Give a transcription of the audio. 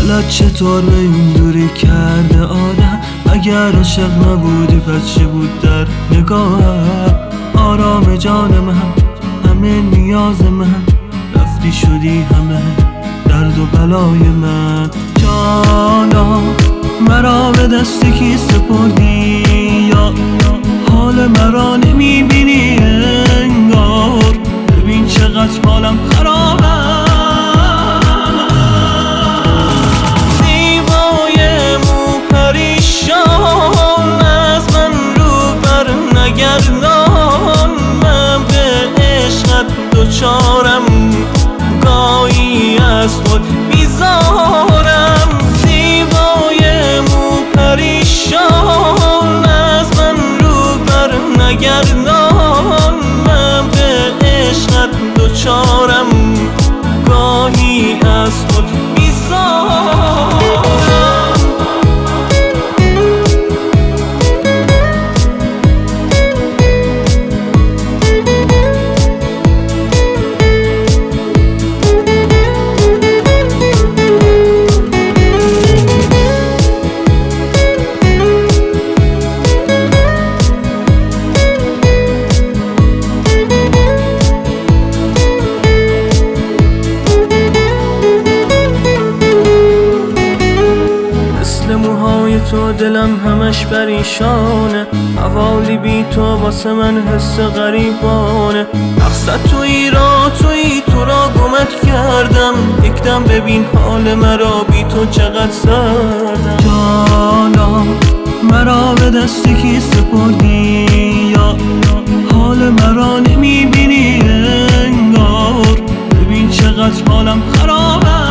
دلت چطور به این دوری کرده آدم؟ اگر عاشق نبودی پس چی بود در نگاهت؟ آرام جان من، همه نیاز من، رفتی شدی همه درد و بلای من. جانا مرا به دست کی سپردی؟ یا حال مرا نمیبینی انگار؟ ببین چقدر حالم خرابه. زیبای مو پریشان از من رو بر نگردان، من به عشقت دوچارم، گاهی از خود بیزارم. زیبای مو پریشان از من رو بر نگردان، من به عشقت دوچارم، گاهی از خود بیزارم. موهای تو دلم همش پریشانه، حوالی بی تو واسه من حس غریبانه. مقصد تویی را تویی، تو را گمت کردم، یکدم ببین حال مرا بی تو چقدر سردم. جانا مرا به دست کی سپردی؟ یا حال مرا نمیبینی انگار؟ ببین چقدر حالم خرابه.